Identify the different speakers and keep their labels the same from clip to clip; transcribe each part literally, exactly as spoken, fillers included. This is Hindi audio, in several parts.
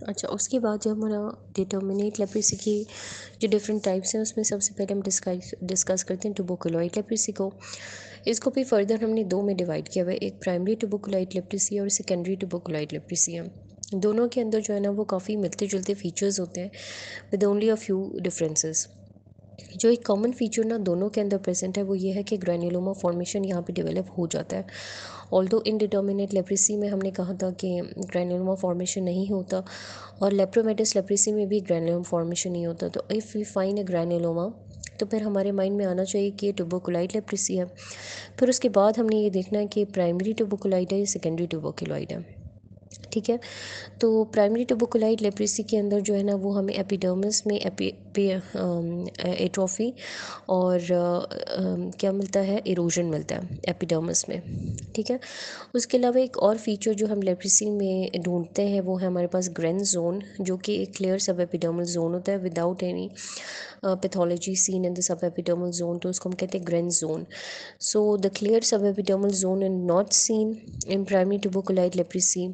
Speaker 1: अच्छा, उसके बाद जो हमारा डिटर्मिनेट लेप्रेसी की जो डिफरेंट टाइप्स हैं उसमें सबसे पहले हम डिस्कस डिस्कस करते हैं ट्यूबरकुलोइड लेप्रेसी को। इसको भी फर्दर हमने दो में डिवाइड किया हुआ है, एक प्राइमरी ट्यूबरकुलोइड लेप्रेसी और सेकेंडरी ट्यूबरकुलोइड लेप्रेसी है। दोनों के अंदर जो है ना वो काफ़ी मिलते जुलते फीचर्स होते हैं with only a few differences. जो एक कॉमन फीचर ना दोनों के अंदर प्रेजेंट है वो ये है कि ग्रैन्युलोमा फॉर्मेशन यहाँ पे डेवलप हो जाता है। ऑल्दो इनडिटर्मिनेट लेप्रेसी में हमने कहा था कि ग्रैन्युलोमा फॉर्मेशन नहीं होता, और लेप्रोमेटिस लेप्रेसी में भी ग्रैन्युलोमा फॉर्मेशन नहीं होता। तो if we find a granuloma तो फिर हमारे माइंड में आना चाहिए कि ये ट्यूबरकुलोइड लेप्रेसी है। फिर उसके बाद हमने ये देखना है कि प्राइमरी ट्यूबरकुलोइड है या सेकेंडरी ट्यूबरकुलोइड है। ठीक है, तो प्राइमरी ट्यूबरकुलोइड लेप्रेसी के अंदर जो है ना वो हमें एपिडर्मिस में एपी एट्रोफी और अ, अम, क्या मिलता है, इरोजन मिलता है एपिडर्मिस में। ठीक है, उसके अलावा एक और फीचर जो हम लेप्रेसी में ढूंढते हैं वो है हमारे पास ग्रेन जोन, जो कि एक क्लियर सब एपिडर्मल जोन होता है without any pathology seen in the sub epidermal zone, तो उसको हम कहते हैं grenz zone. So the clear sub epidermal zone is not seen in primary tuberculoid leprosy.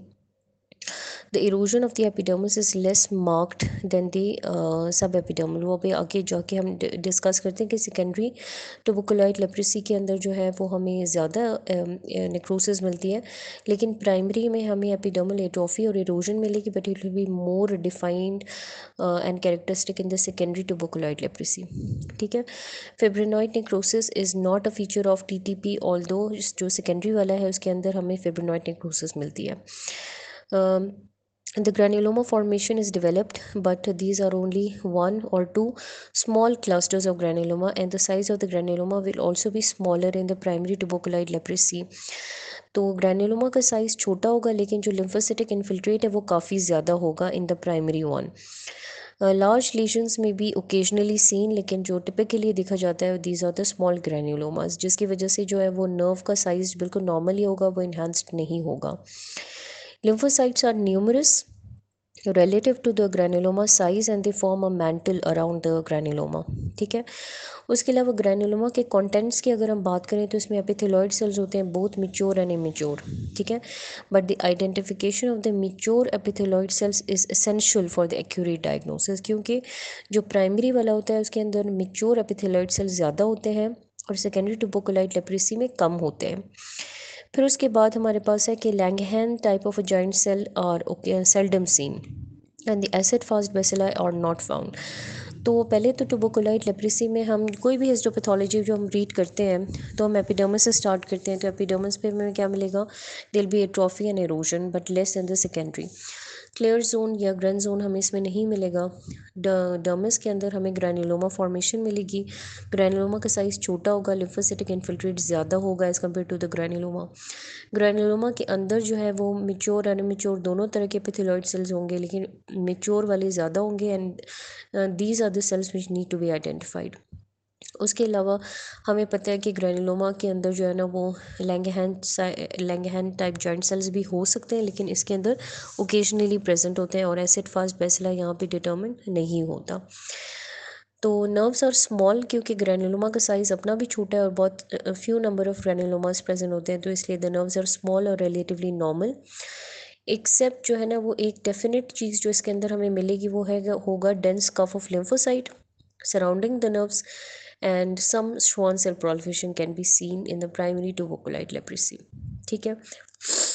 Speaker 1: The erosion of the epidermis is less marked than the uh, subepidermal. वो अभी आगे जाके हम डिस्कस करते हैं कि सेकेंडरी ट्यूबरकुलोइड लेप्रेसी के अंदर जो है वो हमें ज़्यादा नेक्रोसिस मिलती है, लेकिन प्राइमरी में हमें एपिडर्मल एट्रोफी और इरोजन मिलेगी, but it will be more defined and characteristic in the secondary tuberculoid leprosy. ठीक है, fibrinoid necrosis is not a feature of T T P, although जो सेकेंडरी वाला है उसके अंदर हमें फिब्रिनॉइड नेक्रोसिस मिलती है. um, the granuloma formation is developed, but these are only one or two small clusters of granuloma, and the size of the granuloma will also be smaller in the primary tuberculoid leprosy. तो ग्रैन्युलोमा का साइज़ छोटा होगा, लेकिन जो लिम्फोसिटिक इन्फिल्ट्रेट है वो काफ़ी ज़्यादा होगा in the primary one. Large lesions में भी ओकेजनली सीन, लेकिन जो टिपिकली देखा जाता है these are the small granulomas, जिसकी वजह से जो है वो नर्व का साइज़ बिल्कुल नॉर्मल ही होगा, वो इन्हांस्ड नहीं होगा. Lymphocytes are numerous relative to the granuloma size and they form a mantle around the granuloma. ठीक है, उसके अलावा ग्रैनुलोमा के कंटेंट्स की अगर हम बात करें तो इसमें एपिथेलॉइड सेल्स होते हैं, बोथ मिच्योर एंड इमेच्योर. ठीक है, but the identification of the mature epithelioid cells is essential for the accurate diagnosis, क्योंकि जो प्राइमरी वाला होता है उसके अंदर मिच्योर एपिथेलॉइड सेल्स ज़्यादा होते हैं और सेकेंडरी ट्यूबरकुलोइड लेप्रेसी में कम होते हैं. फिर उसके बाद हमारे पास है कि Langhans type of a giant cell और seldom seen and the acid fast bacilli are not found. तो पहले तो ट्यूबरकुलोइड लेप्रेसी में हम कोई भी हिस्टोपैथोलॉजी जो हम रीड करते हैं तो हम एपिडर्मिस से स्टार्ट करते हैं. तो एपिडर्मिस पे हमें क्या मिलेगा, will be atrophy and erosion but less in the secondary. Clear zone या ग्रैन जोन हमें इसमें नहीं मिलेगा. डर्मिस के अंदर हमें ग्रैनुलोमा फॉर्मेशन मिलेगी. ग्रैनुलोमा का साइज़ छोटा होगा, लिम्फोसिटिक इन्फिल्ट्रेट ज़्यादा होगा as compare to the granuloma. Granuloma के अंदर जो है वो मिच्योर एंड इमेच्योर दोनों तरह के एपिथेलॉइड सेल्स होंगे, लेकिन मिच्योर वाले ज़्यादा होंगे and these are the cells which need to be identified. उसके अलावा हमें पता है कि ग्रैनुलोमा के अंदर जो है ना वो Langhans Langhans type giant cells भी हो सकते हैं, लेकिन इसके अंदर ओकेजनली प्रेजेंट होते हैं और एसिड फास्ट बेसिला यहाँ पे डिटर्मिन नहीं होता. तो नर्व्स आर स्मॉल, क्योंकि ग्रैनुलोमा का साइज़ अपना भी छोटा है और बहुत few number of granulomas present होते हैं, तो इसलिए द नर्व्स आर स्मॉल और रिलेटिवली नॉर्मल. एक्सेप्ट जो है ना वो एक डेफिनेट चीज़ जो इसके अंदर हमें मिलेगी वो है होगा dense cuff of lymphocyte surrounding the nerves, and some Schwann cell proliferation can be seen in the primary tuberculoid leprosy. ठीक है,